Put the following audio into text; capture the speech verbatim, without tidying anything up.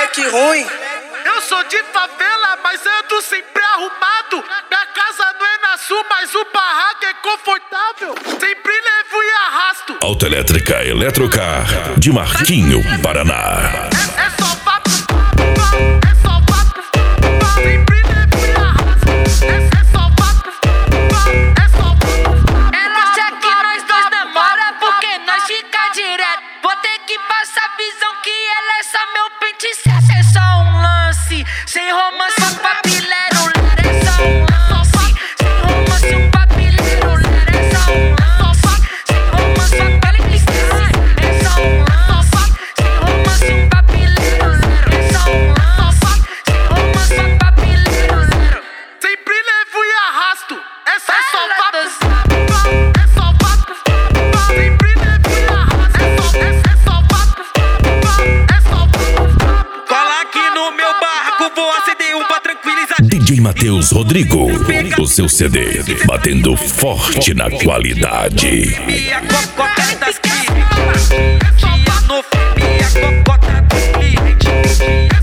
moleque ruim. Eu sou de favela, mas ando sempre arrumado. Minha casa não é na sul, mas o barraco é confortável. Sempre levo e arrasto. Autoelétrica Eletrocar de Marquinho, Paraná. É, é só vapo, é só vapo. Sempre levo e arrasto. É, é só vapo, é só vapo. Ela acha que nós dois namora porque nós fica direto. Vou ter que passar a visão que ela é só meu pente certo. É só um lance, sem romance, um papilero. É só um lance, sem romance, um papilero. É só um lance, sem romance, um papilero. É só um lance, sem romance, um papilero. É só um lance, sem romance, um papilero. Sempre levo e arrasto. É, é só Ela vapo, dos- é só vapo. Sempre levo e arrasto. É só, é, é só vapo, é só vapo. Cola aqui no meu barco, vou acender um pra tranquilizar. D J Matheus Rodrigo, o seu C D batendo forte na qualidade. E a cocota das clientes. Tia no fim, e a cocota dos clientes.